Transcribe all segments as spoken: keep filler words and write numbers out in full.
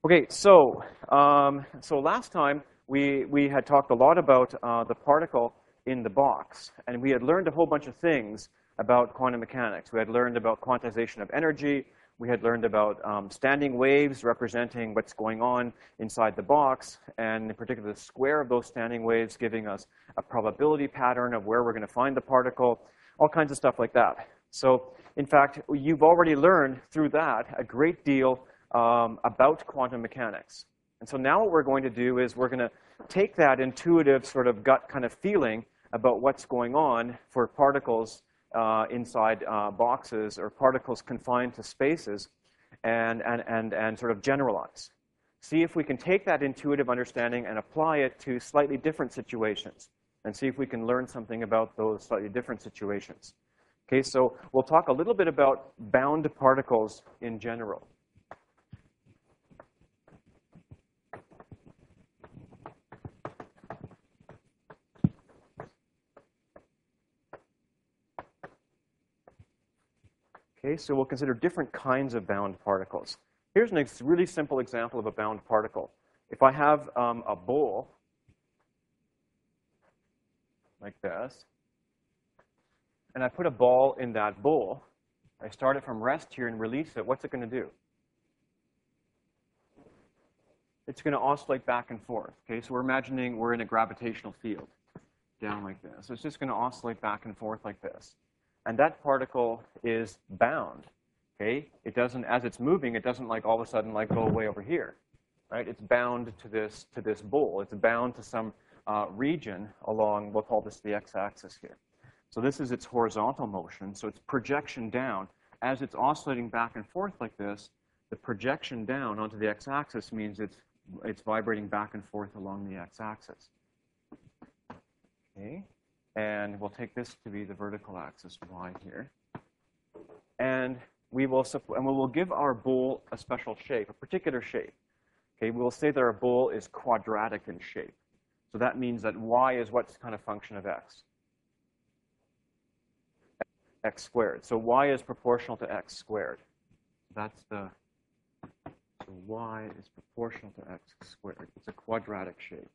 Okay, so um, so last time we we had talked a lot about uh, the particle in the box, and we had learned a whole bunch of things about quantum mechanics. We had learned about quantization of energy. We had learned about um, standing waves representing what's going on inside the box, and in particular the square of those standing waves giving us a probability pattern of where we're going to find the particle, all kinds of stuff like that. So in fact, you've already learned through that a great deal Um, about quantum mechanics. And so now what we're going to do is we're going to take that intuitive sort of gut kind of feeling about what's going on for particles uh, inside uh, boxes or particles confined to spaces and, and, and, and sort of generalize. See if we can take that intuitive understanding and apply it to slightly different situations and see if we can learn something about those slightly different situations. Okay, so we'll talk a little bit about bound particles in general. Okay, so we'll consider different kinds of bound particles. Here's a really simple example of a bound particle. If I have um, a bowl like this, and I put a ball in that bowl, I start it from rest here and release it, what's it going to do? It's going to oscillate back and forth. Okay, so we're imagining we're in a gravitational field down like this. So it's just going to oscillate back and forth like this. And that particle is bound, okay? It doesn't, as it's moving, it doesn't like all of a sudden like go away over here, right? It's bound to this, to this bowl. It's bound to some uh, region along, we'll call this the x-axis here. So this is its horizontal motion, so it's projection down. As it's oscillating back and forth like this, the projection down onto the x-axis means it's, it's vibrating back and forth along the x-axis, okay? And we'll take this to be the vertical axis, y here. And we will, and we will give our bowl a special shape, a particular shape. Okay, we will say that our bowl is quadratic in shape. So that means that y is what kind of function of x? X squared. So y is proportional to x squared. That's the, so y is proportional to x squared. It's a quadratic shape.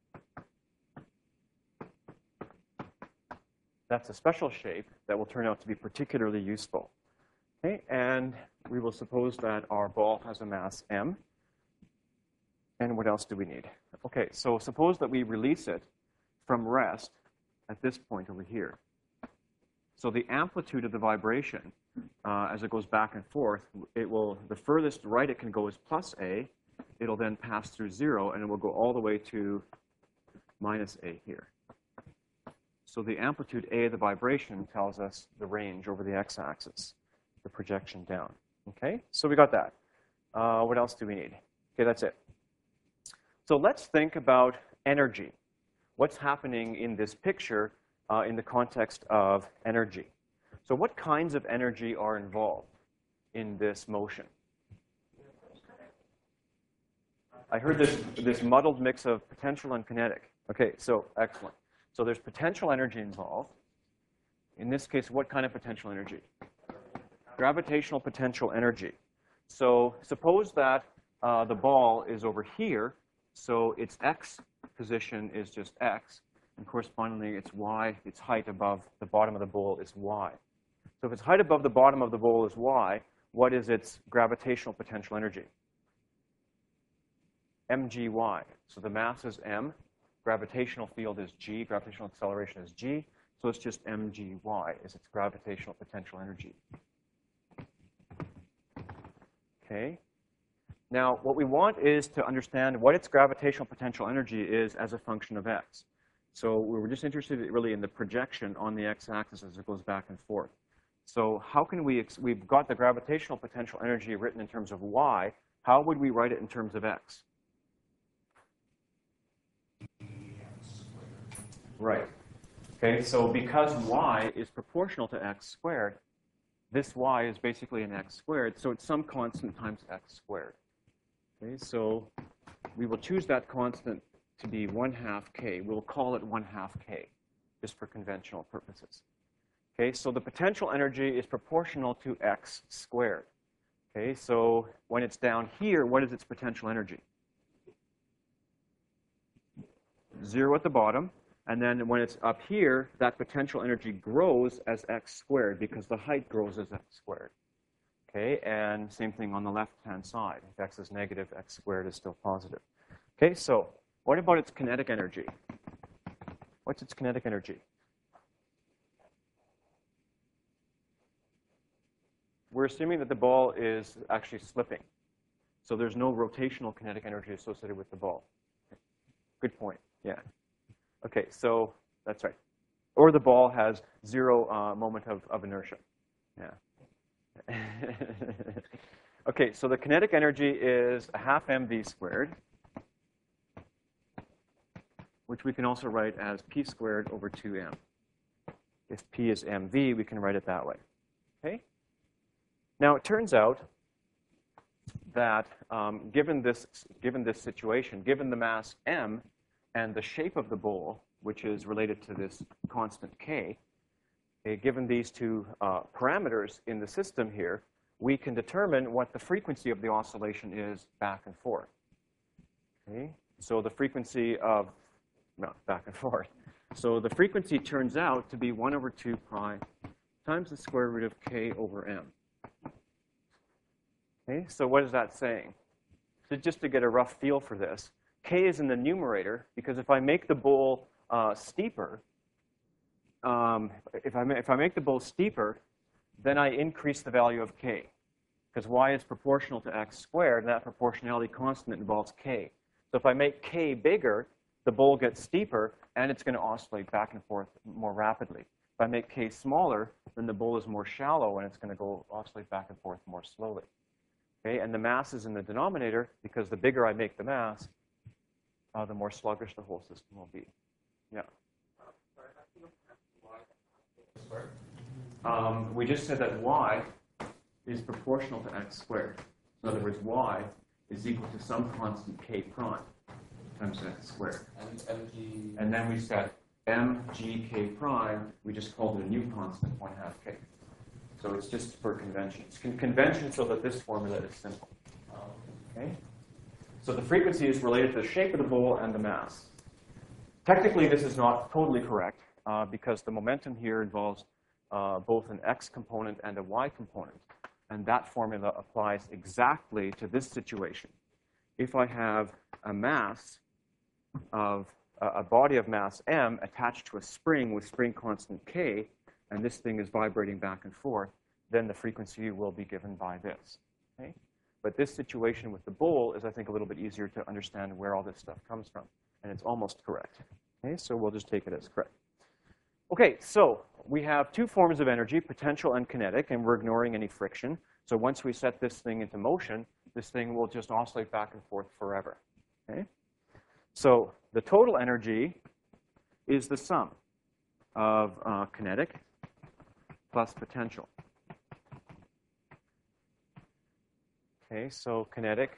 That's a special shape that will turn out to be particularly useful. Okay, and we will suppose that our ball has a mass m. And what else do we need? Okay, so suppose that we release it from rest at this point over here. So the amplitude of the vibration, uh, as it goes back and forth, it will, the furthest right it can go is plus a. It'll then pass through zero, and it will go all the way to minus a here. So the amplitude A of the vibration tells us the range over the x-axis, the projection down. Okay, so we got that. Uh, what else do we need? Okay, that's it. So let's think about energy. What's happening in this picture uh, in the context of energy? So what kinds of energy are involved in this motion? I heard this, this muddled mix of potential and kinetic. Okay, so excellent. So there's potential energy involved. In this case, what kind of potential energy? Gravitational potential energy. So suppose that uh, the ball is over here, so its x position is just x, and correspondingly its y, its height above the bottom of the bowl is y. So if its height above the bottom of the bowl is y, what is its gravitational potential energy? mgy. So the mass is m. Gravitational field is g, gravitational acceleration is g, so it's just mgy is its gravitational potential energy. Okay. Now, what we want is to understand what its gravitational potential energy is as a function of x. So we were just interested really in the projection on the x-axis as it goes back and forth. So how can we, ex we've got the gravitational potential energy written in terms of y. How would we write it in terms of x? Right. Okay, so because y is proportional to x squared, this y is basically an x squared, so it's some constant times x squared. Okay, so we will choose that constant to be one half k. We'll call it one half k, just for conventional purposes. Okay, so the potential energy is proportional to x squared. Okay, so when it's down here, what is its potential energy? Zero at the bottom. And then when it's up here, that potential energy grows as x squared because the height grows as x squared. Okay, and same thing on the left-hand side. If x is negative, x squared is still positive. Okay, so what about its kinetic energy? What's its kinetic energy? We're assuming that the ball is actually slipping. So there's no rotational kinetic energy associated with the ball. Good point, yeah. Okay, so that's right. Or the ball has zero uh, moment of, of inertia. Yeah. Okay, so the kinetic energy is a half mv squared, which we can also write as p squared over two m. If p is mv, we can write it that way. Okay? Now, it turns out that um, given, this, given this situation, given the mass m and the shape of the bowl, which is related to this constant k, okay, given these two uh, parameters in the system here, we can determine what the frequency of the oscillation is back and forth. Okay? So the frequency of, no, back and forth. So the frequency turns out to be one over two pi times the square root of k over m. Okay, so what is that saying? So just to get a rough feel for this, k is in the numerator because if I make the bowl uh, steeper, um, if, I if I make the bowl steeper, then I increase the value of k because y is proportional to x squared, and that proportionality constant involves k. So if I make k bigger, the bowl gets steeper, and it's going to oscillate back and forth more rapidly. If I make k smaller, then the bowl is more shallow, and it's going to go oscillate back and forth more slowly. Okay, and the mass is in the denominator because the bigger I make the mass, uh, the more sluggish the whole system will be. Yeah. Um, we just said that y is proportional to x squared. In other words, y is equal to some constant k prime times x squared. And mg. And then we said mgk prime, we just called it a new constant, one half k. So it's just for convention. It's con convention so that this formula is simple. Okay? So the frequency is related to the shape of the bowl and the mass. Technically, this is not totally correct uh, because the momentum here involves uh, both an x component and a y component. And that formula applies exactly to this situation. If I have a mass of uh, a body of mass m attached to a spring with spring constant k, and this thing is vibrating back and forth, then the frequency will be given by this. Okay? But this situation with the bowl is, I think, a little bit easier to understand where all this stuff comes from. And it's almost correct. Okay? So we'll just take it as correct. Okay, so we have two forms of energy, potential and kinetic, and we're ignoring any friction. So once we set this thing into motion, this thing will just oscillate back and forth forever. Okay? So the total energy is the sum of uh, kinetic plus potential. Okay, so kinetic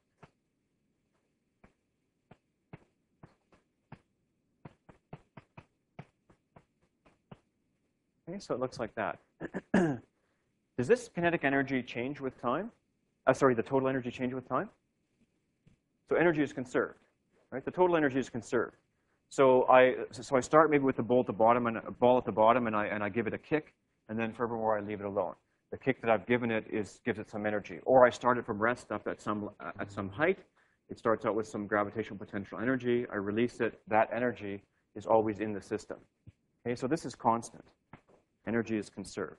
okay, so it looks like that. Does this kinetic energy change with time? Uh, sorry, the total energy change with time? So energy is conserved, right? The total energy is conserved. So I so I start maybe with the ball at the bottom and a ball at the bottom, and I and I give it a kick. And then forevermore, I leave it alone. The kick that I've given it is gives it some energy. Or I start it from rest up at some, uh, at some height. It starts out with some gravitational potential energy. I release it. That energy is always in the system. Okay, so this is constant. Energy is conserved.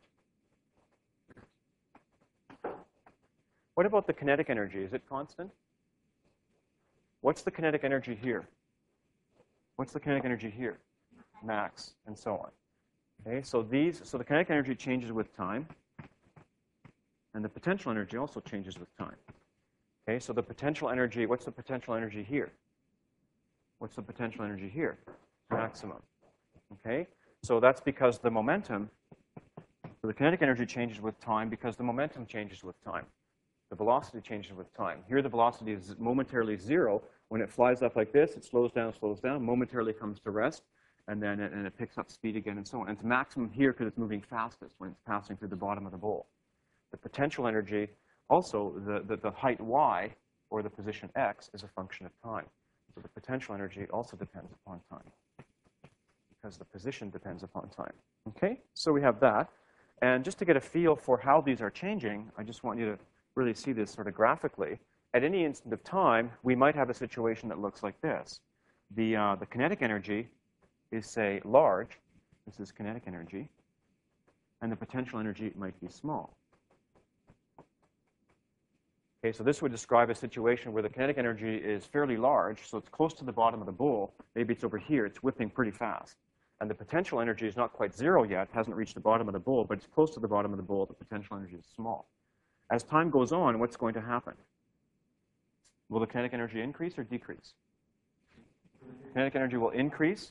What about the kinetic energy? Is it constant? What's the kinetic energy here? What's the kinetic energy here? Max, and so on. Okay, so these, so the kinetic energy changes with time, and the potential energy also changes with time. Okay, so the potential energy, what's the potential energy here? What's the potential energy here? Maximum. Okay, so that's because the momentum, so the kinetic energy changes with time because the momentum changes with time. The velocity changes with time. Here the velocity is momentarily zero. When it flies up like this, it slows down, slows down, momentarily comes to rest. And then it, and it picks up speed again and so on. And it's maximum here because it's moving fastest when it's passing through the bottom of the bowl. The potential energy also, the, the, the height y, or the position x, is a function of time. So the potential energy also depends upon time, because the position depends upon time. Okay? So we have that. And just to get a feel for how these are changing, I just want you to really see this sort of graphically. At any instant of time, we might have a situation that looks like this. The, uh, the kinetic energy is, say, large. This is kinetic energy. And the potential energy might be small. Okay, so this would describe a situation where the kinetic energy is fairly large, so it's close to the bottom of the bowl. Maybe it's over here. It's whipping pretty fast. And the potential energy is not quite zero yet, hasn't reached the bottom of the bowl, but it's close to the bottom of the bowl. The potential energy is small. As time goes on, what's going to happen? Will the kinetic energy increase or decrease? Kinetic energy will increase.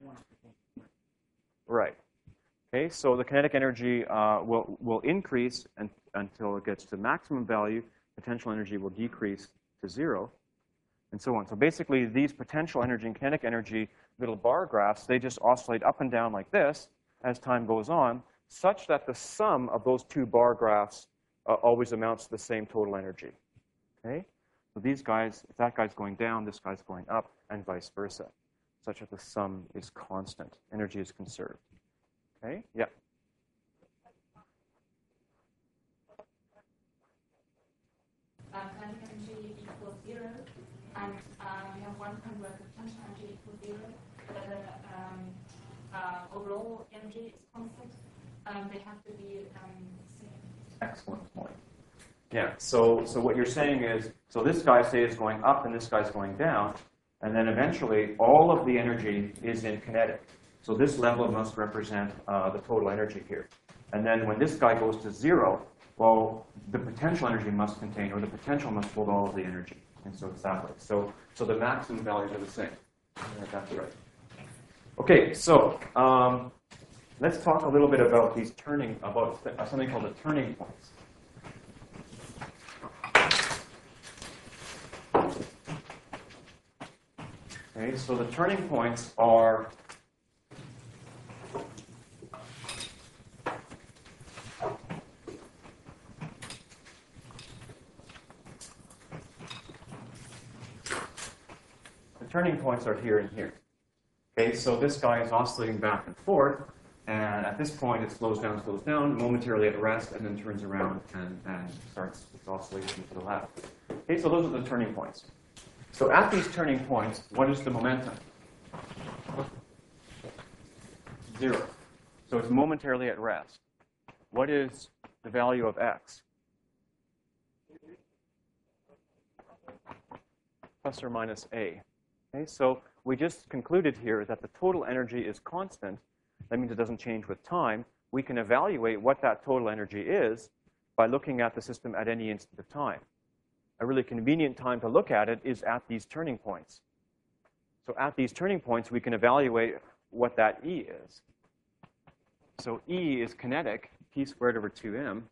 Right. Okay, so the kinetic energy uh, will, will increase and, until it gets to maximum value. Potential energy will decrease to zero, and so on. So basically, these potential energy and kinetic energy little bar graphs, they just oscillate up and down like this as time goes on, such that the sum of those two bar graphs uh, always amounts to the same total energy. Okay? So these guys, if that guy's going down, this guy's going up, and vice versa, such that the sum is constant. Energy is conserved. Okay? Yeah. Uh, kinetic energy equals zero, and um, we have one point where the potential energy equals zero, but the um, uh, overall energy is constant. Um, they have to be um, the same. Excellent point. Yeah, so, so what you're saying is, so this guy, say, is going up and this guy's going down, and then eventually all of the energy is in kinetic. So this level must represent uh, the total energy here. And then when this guy goes to zero, well, the potential energy must contain, or the potential must hold all of the energy. And so it's that way. So, so the maximum values are the same. Yeah, that's right. Okay, so um, let's talk a little bit about these turning, about th something called the turning points. Okay, so the turning points are turning points are here and here. Okay, so this guy is oscillating back and forth, and at this point it slows down, slows down, momentarily at rest, and then turns around and, and starts its oscillation to the left. Okay, so those are the turning points. So at these turning points, what is the momentum? Zero. So it's momentarily at rest. What is the value of x? Plus or minus a. Okay, so we just concluded here that the total energy is constant. That means it doesn't change with time. We can evaluate what that total energy is by looking at the system at any instant of time. A really convenient time to look at it is at these turning points. So at these turning points, we can evaluate what that E is. So E is kinetic, P squared over two m,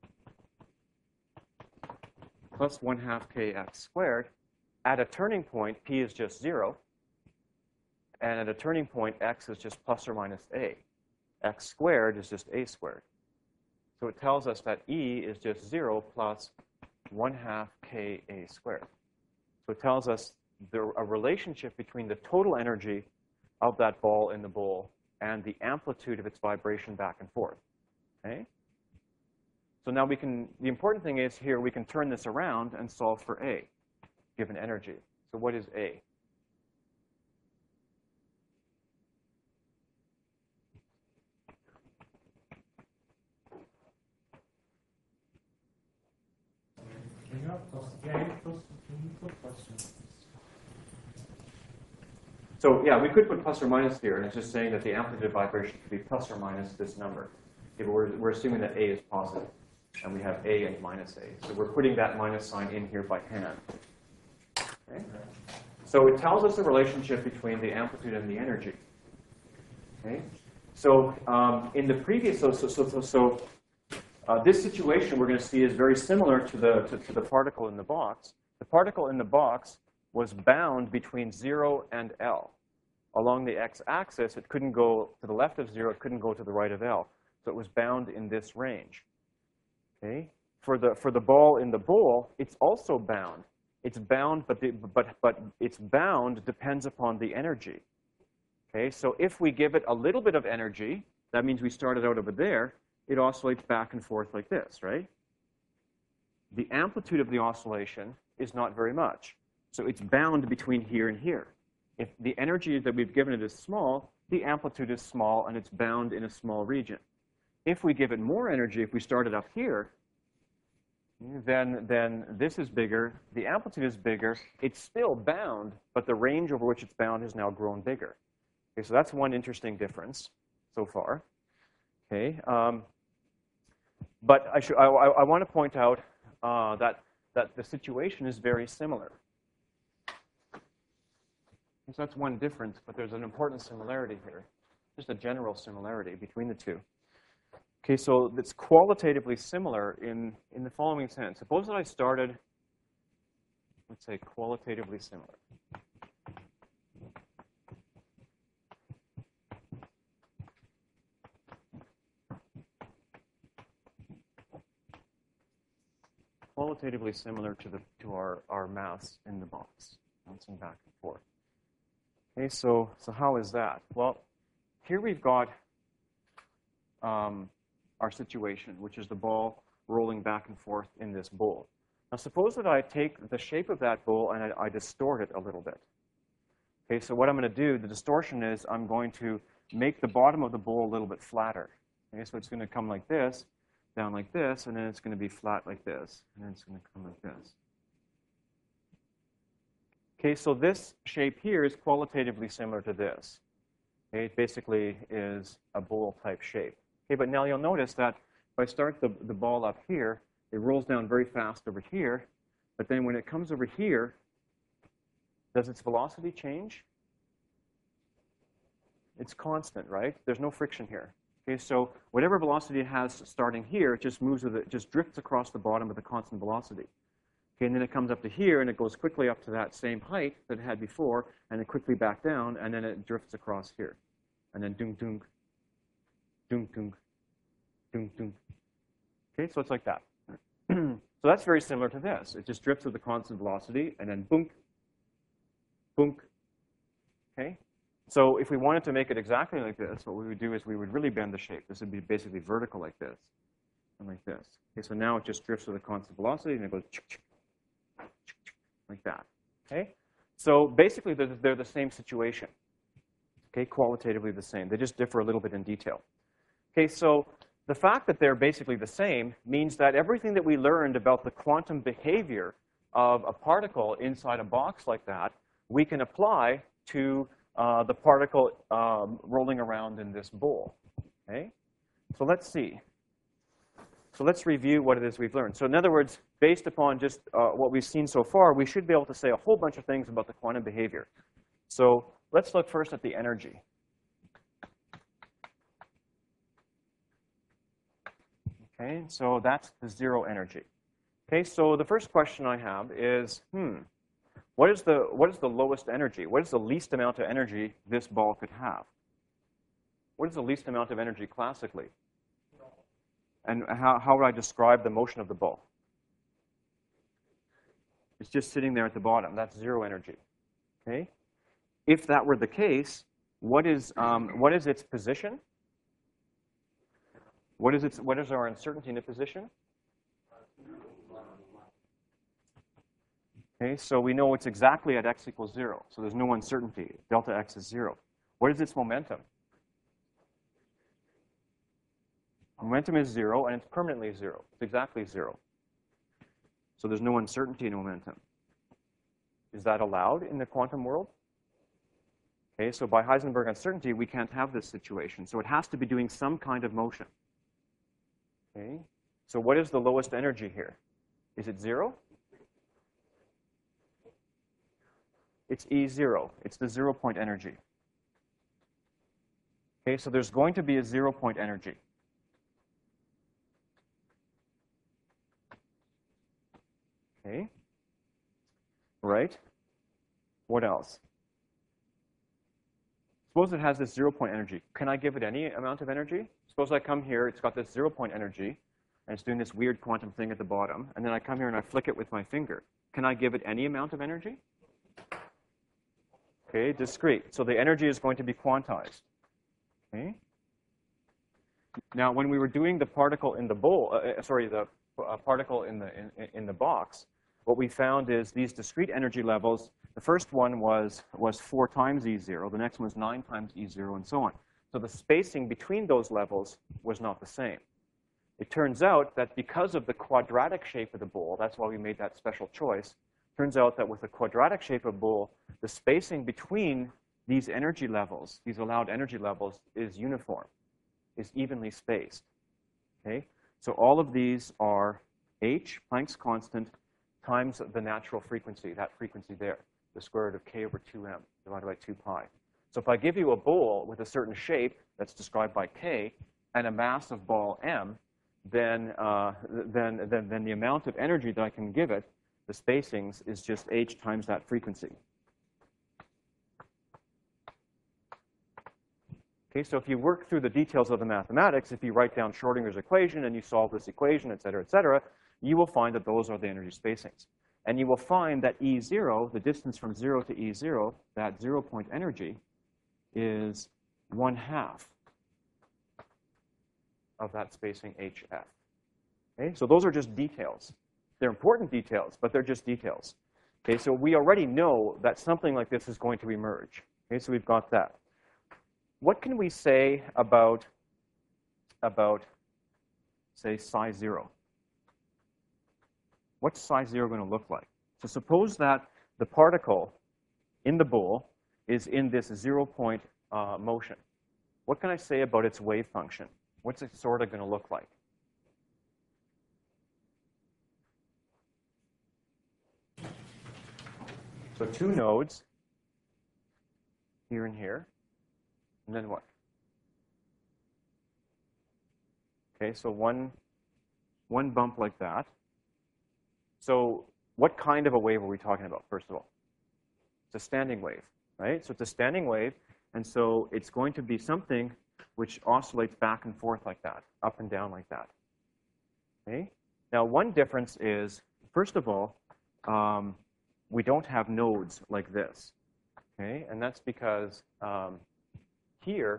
plus one half k x squared. At a turning point, P is just zero. And at a turning point, x is just plus or minus a. X squared is just a squared. So it tells us that E is just zero plus one half k a squared. So it tells us there a relationship between the total energy of that ball in the bowl and the amplitude of its vibration back and forth. Okay? So now we can, the important thing is here we can turn this around and solve for A, given energy. So what is A? So yeah, we could put plus or minus here, and it's just saying that the amplitude of vibration could be plus or minus this number. Okay, but we're, we're assuming that A is positive, and we have A and minus A. So we're putting that minus sign in here by hand. Okay? So it tells us the relationship between the amplitude and the energy. Okay? So um, in the previous, so so so so, so uh, this situation we're going to see is very similar to the to, to the particle in the box. The particle in the box was bound between zero and L. Along the x-axis, it couldn't go to the left of zero, it couldn't go to the right of L. So it was bound in this range. Okay? for the, for the ball in the bowl, it's also bound. It's bound, but, the, but, but its bound depends upon the energy. Okay, so if we give it a little bit of energy, that means we started out over there, it oscillates back and forth like this, right? The amplitude of the oscillation is not very much. So it's bound between here and here. If the energy that we've given it is small, the amplitude is small, and it's bound in a small region. If we give it more energy, if we start it up here, then, then this is bigger, the amplitude is bigger, it's still bound, but the range over which it's bound has now grown bigger. Okay, so that's one interesting difference so far. Okay, um, but I, should, I, I, I want to point out uh, that, that the situation is very similar. So that's one difference, but there's an important similarity here, just a general similarity between the two. Okay, so it's qualitatively similar in, in the following sense. Suppose that I started, let's say, qualitatively similar. Qualitatively similar to, the, to our, our mass in the box, bouncing back and forth. Okay, so, so how is that? Well, here we've got um, our situation, which is the ball rolling back and forth in this bowl. Now, suppose that I take the shape of that bowl and I, I distort it a little bit. Okay, so what I'm going to do, the distortion is I'm going to make the bottom of the bowl a little bit flatter. Okay, so it's going to come like this, down like this, and then it's going to be flat like this, and then it's going to come like this. Okay, so this shape here is qualitatively similar to this. Okay, it basically is a bowl-type shape. Okay, but now you'll notice that if I start the, the ball up here, it rolls down very fast over here, but then when it comes over here, does its velocity change? It's constant, right? There's no friction here. Okay, so whatever velocity it has starting here, it just moves with it, just drifts across the bottom with a constant velocity. Okay, and then it comes up to here, and it goes quickly up to that same height that it had before, and then quickly back down, and then it drifts across here. And then dung, dung, dung, dung, dung, dung. Okay, so it's like that. So that's very similar to this. It just drifts with a constant velocity, and then boonk, boonk. Okay? So if we wanted to make it exactly like this, what we would do is we would really bend the shape. This would be basically vertical like this, and like this. Okay, so now it just drifts with a constant velocity, and it goes like that. Okay? So basically, they're, they're the same situation. Okay, qualitatively the same. They just differ a little bit in detail. Okay, so the fact that they're basically the same means that everything that we learned about the quantum behavior of a particle inside a box like that, we can apply to uh, the particle um, rolling around in this bowl. Okay? So let's see. So let's review what it is we've learned. So in other words, based upon just uh, what we've seen so far, we should be able to say a whole bunch of things about the quantum behavior. So let's look first at the energy. Okay, so that's the zero energy. Okay, so the first question I have is, hmm, what is the, what is the lowest energy? What is the least amount of energy this ball could have? What is the least amount of energy classically? And how, how would I describe the motion of the ball? It's just sitting there at the bottom. That's zero energy. Okay? If that were the case, what is, um, what is its position? What is, its, what is our uncertainty in a position? Okay, so we know it's exactly at x equals zero. So there's no uncertainty. Delta x is zero. What is its momentum? Momentum is zero, and it's permanently zero. It's exactly zero. So there's no uncertainty in momentum. Is that allowed in the quantum world? Okay, so by Heisenberg uncertainty, we can't have this situation. So it has to be doing some kind of motion. Okay, so what is the lowest energy here? Is it zero? It's E zero. It's the zero point energy. Okay, so there's going to be a zero point energy. Okay, right? What else? Suppose it has this zero point energy. Can I give it any amount of energy? Suppose I come here, it's got this zero point energy. and it's doing this weird quantum thing at the bottom, and then I come here and I flick it with my finger. Can I give it any amount of energy? Okay, discrete. So the energy is going to be quantized. Okay. Now, when we were doing the particle in the bowl, uh, sorry, the uh, particle in the in, in the box, what we found is these discrete energy levels. The first one was was four times E zero. The next one was nine times E zero, and so on. So the spacing between those levels was not the same. It turns out that because of the quadratic shape of the bowl, that's why we made that special choice. Turns out that with the quadratic shape of bowl, the spacing between these energy levels, these allowed energy levels, is uniform, is evenly spaced. Okay? So all of these are h, Planck's constant, times the natural frequency, that frequency there, the square root of k over two m divided by two pi. So if I give you a bowl with a certain shape that's described by k and a mass of ball m, then, uh, then, then, then the amount of energy that I can give it, the spacings, is just h times that frequency. Okay, so if you work through the details of the mathematics, if you write down Schrodinger's equation and you solve this equation, et cetera, et cetera, you will find that those are the energy spacings. And you will find that E zero, the distance from zero to E zero, that zero point energy, is one half of that spacing H F. Okay, so those are just details. They're important details, but they're just details. Okay, so we already know that something like this is going to emerge. Okay, so we've got that. What can we say about, about say, psi zero? What's psi zero going to look like? So suppose that the particle in the bowl is in this zero-point uh, motion. What can I say about its wave function? What's it sort of going to look like? So two nodes, here and here, and then what? Okay, so one, one bump like that. So what kind of a wave are we talking about, first of all? It's a standing wave, right? So it's a standing wave, and so it's going to be something which oscillates back and forth like that, up and down like that. Okay? Now, one difference is, first of all, um, we don't have nodes like this, okay? And that's because um, here,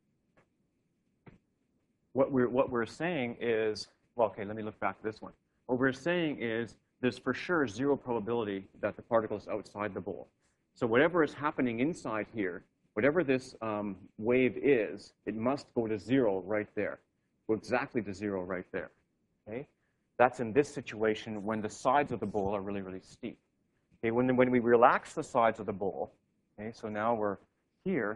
what we're, what we're saying is, well, okay, let me look back to this one. What we're saying is there's for sure zero probability that the particle is outside the bowl. So whatever is happening inside here, whatever this um, wave is, it must go to zero right there. Go exactly to zero right there, okay? That's in this situation when the sides of the bowl are really, really steep. Okay, when, when we relax the sides of the bowl, okay, so now we're here,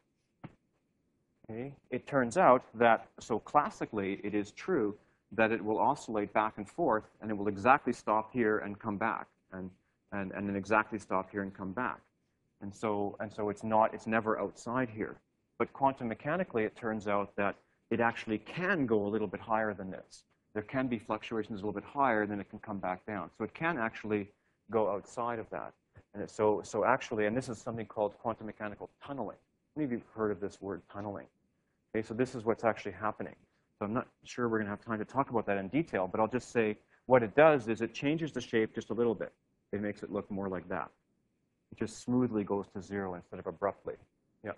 okay, it turns out that, so classically, it is true that it will oscillate back and forth, and it will exactly stop here and come back, and, and, and then exactly stop here and come back. And so, and so it's not, it's never outside here. But quantum mechanically, it turns out that it actually can go a little bit higher than this. There can be fluctuations a little bit higher, then it can come back down. So it can actually go outside of that. And it, so, so actually, and this is something called quantum mechanical tunneling. How many of you have heard of this word tunneling? Okay, so this is what's actually happening. So I'm not sure we're going to have time to talk about that in detail, but I'll just say what it does is it changes the shape just a little bit. It makes it look more like that. It just smoothly goes to zero instead of abruptly. Yeah.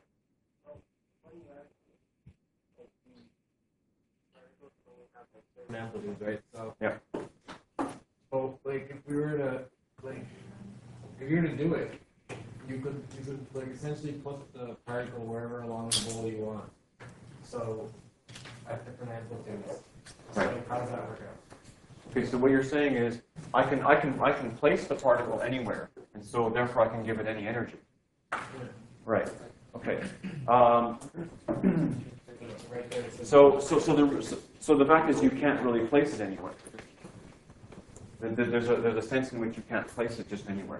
Amplitudes, right? So, Yeah. so like if we were to like if you were to do it, you could you could like essentially put the particle wherever along the bowl you want. So at different amplitudes. Right. So how does that work out? Okay, so what you're saying is I can I can I can place the particle anywhere, and so therefore I can give it any energy. Yeah. Right. Okay. Um, Right there, it says- so so so the so, so the fact is you can't really place it anywhere. There- There's a there's a sense in which you can't place it just anywhere.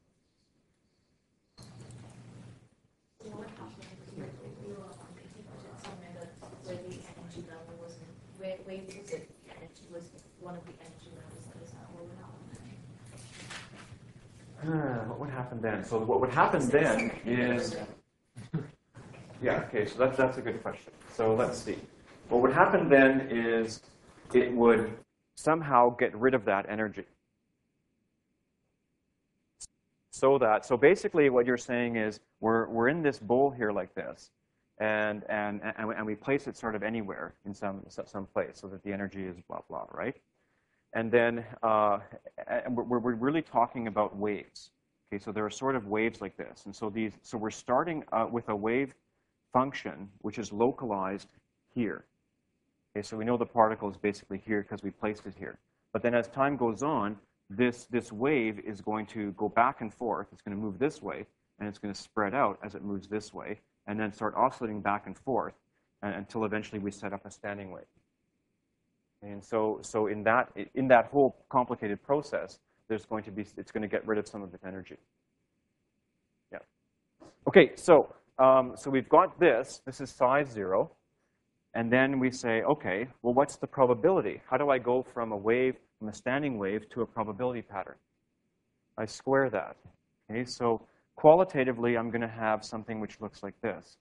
So what happened if you were on the somewhere that where the energy level was, where where was it? The energy was one of the energy levels that is not what would happen? Ah, what would happen then? So what would happen then is, yeah, okay, so that's, that's a good question. So let's see. What would happen then is it would somehow get rid of that energy. So that, so basically what you're saying is we're, we're in this bowl here like this, and, and, and, we, and we place it sort of anywhere in some, some place so that the energy is blah, blah, right? And then uh, and we're, we're really talking about waves. Okay, so there are sort of waves like this. And so, these, so we're starting uh, with a wave function which is localized here. Okay, so we know the particle is basically here because we placed it here. But then as time goes on, This, this wave is going to go back and forth. It's going to move this way, and it's going to spread out as it moves this way, and then start oscillating back and forth and, until eventually we set up a standing wave. And so, so in, that, in that whole complicated process, there's going to be, it's going to get rid of some of its energy. Yeah. OK, so, um, so we've got this. This is size zero. And then we say, OK, well, what's the probability? How do I go from a wave, from a standing wave, to a probability pattern? I square that. Okay, so qualitatively, I'm going to have something which looks like this.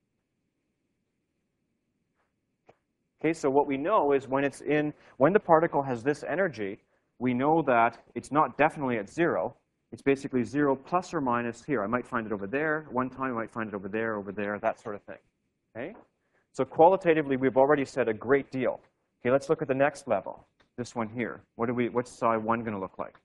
Okay, so what we know is when it's in, when the particle has this energy, we know that it's not definitely at zero. It's basically zero plus or minus here. I might find it over there. One time, I might find it over there, over there, that sort of thing. Okay? So qualitatively, we've already said a great deal. Okay, let's look at the next level. This one here. What do we? What's psi one going to look like?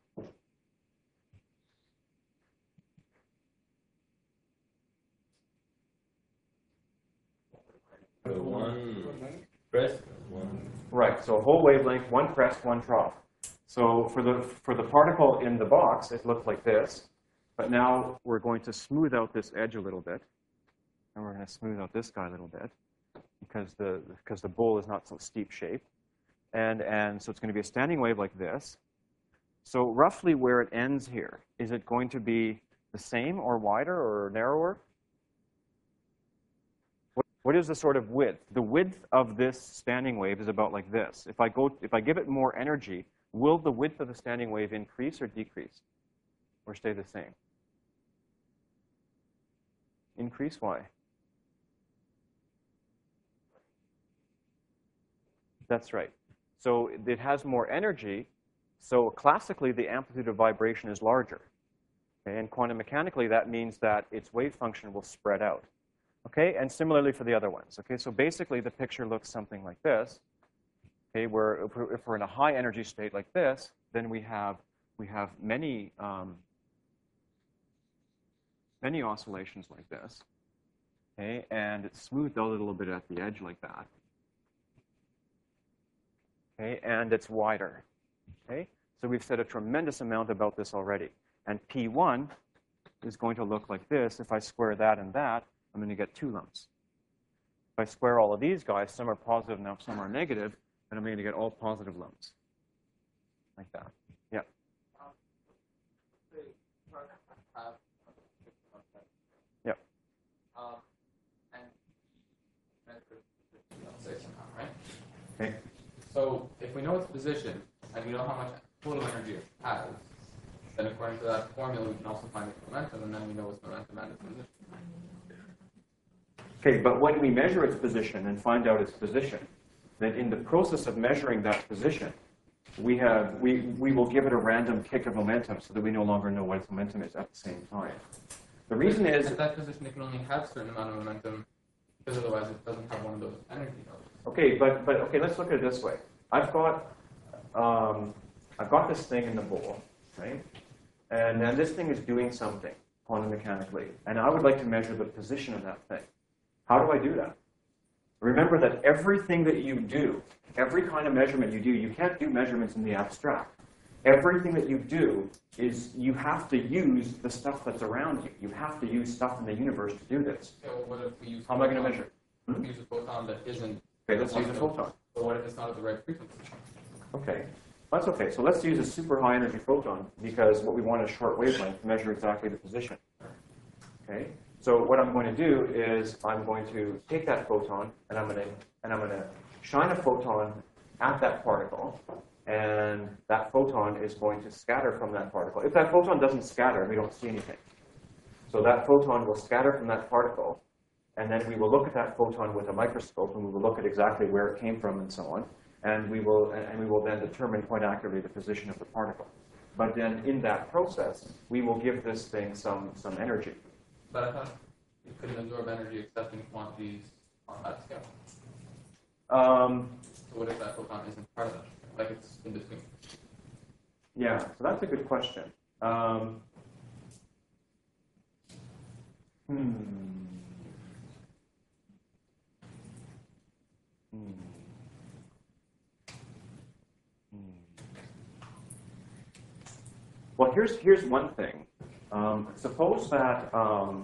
So one press, one. Right. So a whole wavelength, one crest, one trough. So for the for the particle in the box, it looked like this. But now we're going to smooth out this edge a little bit, and we're going to smooth out this guy a little bit because the because the bowl is not so steep shaped. And, and so it's going to be a standing wave like this. So roughly where it ends here, is it going to be the same or wider or narrower? What, what is the sort of width? The width of this standing wave is about like this. If I, go, if I give it more energy, will the width of the standing wave increase or decrease? Or stay the same? Increase, why? That's right. So it has more energy. So classically, the amplitude of vibration is larger. Okay? And quantum mechanically, that means that its wave function will spread out. Okay? And similarly for the other ones. Okay? So basically, the picture looks something like this. Okay? Where if we're, if we're in a high energy state like this, then we have, we have many, um, many oscillations like this. Okay? And it's smoothed out a little bit at the edge like that. Okay, and it's wider. Okay, so we've said a tremendous amount about this already. And P one is going to look like this. If I square that and that, I'm going to get two lumps. If I square all of these guys, some are positive now, some are negative, then I'm going to get all positive lumps. Like that. Yeah. Yeah. Um, and say somehow, right? Okay. So if we know its position and we know how much total energy it has, then according to that formula, we can also find its momentum, and then we know its momentum and its position. Okay, but when we measure its position and find out its position, then in the process of measuring that position, we have we we will give it a random kick of momentum so that we no longer know what its momentum is at the same time. The reason is at that position it can only have a certain amount of momentum, because otherwise it doesn't have one of those energy levels. okay, but but okay, let's look at it this way. I've got um, I've got this thing in the bowl, right? And then this thing is doing something quantum mechanically, and I would like to measure the position of that thing. How do I do that? Remember that everything that you do, every kind of measurement you do, you can't do measurements in the abstract. Everything that you do is you have to use the stuff that's around you. You have to use stuff in the universe to do this. Okay, well, what if we use How am I going to measure? If we use a photon that isn't... Okay, let's use a photon. But what if it's not at the right frequency? Okay, that's okay. So let's use a super high energy photon because what we want is short wavelength to measure exactly the position. Okay, so what I'm going to do is I'm going to take that photon and I'm going to and I'm going to shine a photon at that particle, and that photon is going to scatter from that particle. If that photon doesn't scatter, we don't see anything. So that photon will scatter from that particle, and then we will look at that photon with a microscope, and we will look at exactly where it came from and so on. and we will and we will then determine quite accurately the position of the particle. But then in that process, we will give this thing some some energy. But I thought you couldn't absorb energy except in quantities on that scale. Um, So what if that photon isn't part of that? Like it's in between? yeah, so that's a good question. Um, hmm. Hmm. Hmm. Well, here's here's one thing. Um, suppose that um,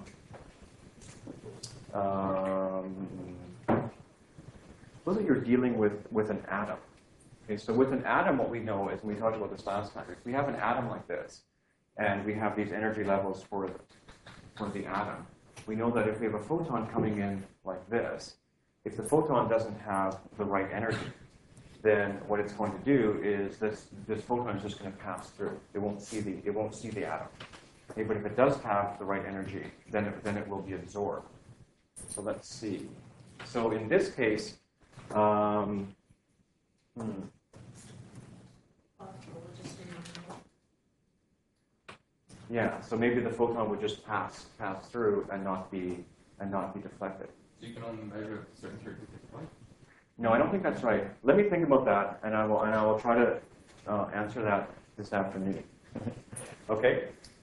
um, suppose that you're dealing with with an atom. Okay, so with an atom, what we know is, and we talked about this last time, if we have an atom like this, and we have these energy levels for the, for the atom, we know that if we have a photon coming in like this, if the photon doesn't have the right energy, then what it's going to do is this this photon is just going to pass through. It won't see the it won't see the atom. Okay, but if it does have the right energy, then it, then it will be absorbed. So let's see. So in this case, um, hmm. Yeah, so maybe the photon would just pass pass through and not be and not be deflected. So you can only measure a certain therapeutic point? No, I don't think that's right. Let me think about that, and I will and I will try to uh, answer that this afternoon. Okay.